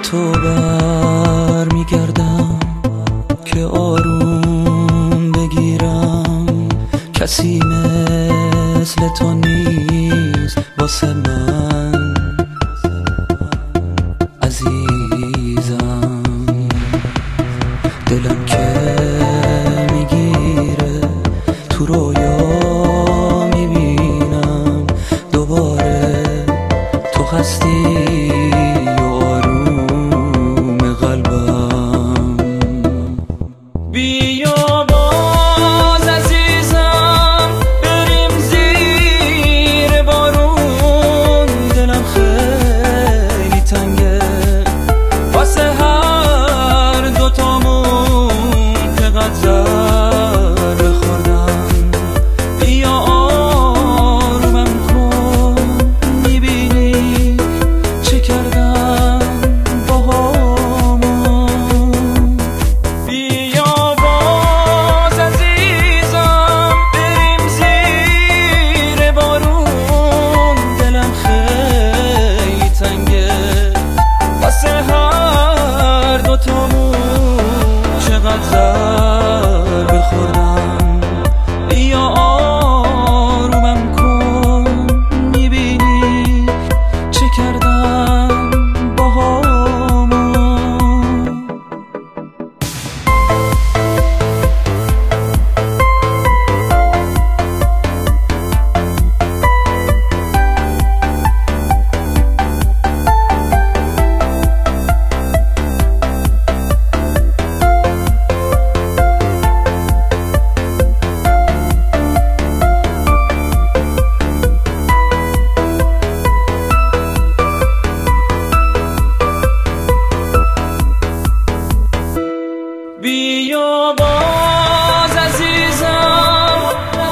تو بر میگردم که آروم بگیرم، کسی مثل تو نیست واسه من عزیزم. دلم که میگیره تو رویا میبینم دوباره تو هستی و آروم قلبم. بیا باز عزیزم بریم زیر بارون، دلم خیلی تنگه واسه هر دوتامون چقدر ضربه خوردم. بیا آرومم کن میبینی چه کردم باهامون. بیا باز عزیزم بریم زیر بارون، دلم خیلی تنگه واسه هر دوتامون چقدر ضربه خوردم. بیا آرومم کن میبینی چه کردم باهامون. بیا باز عزیزم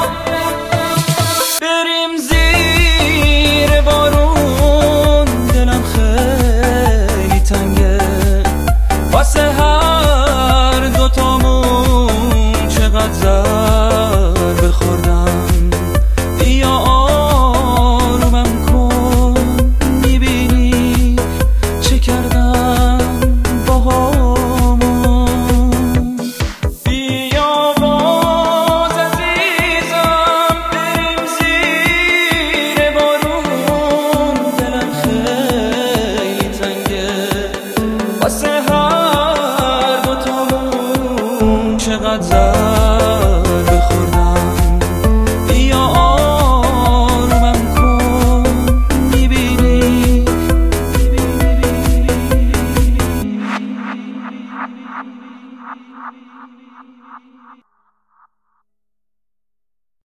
بریم زیر بارون، دلم خیلی تنگه واسه هر دوتامون چقدر ضربه خوردم. بیا آرومم کن میبینی چه کردم باهامون. بیا باز عزیزم بریم زیر بارون، دلم خیلی تنگه واسه هر دوتامون چقدر ضربه خوردم. بیا آرومم کن میبینی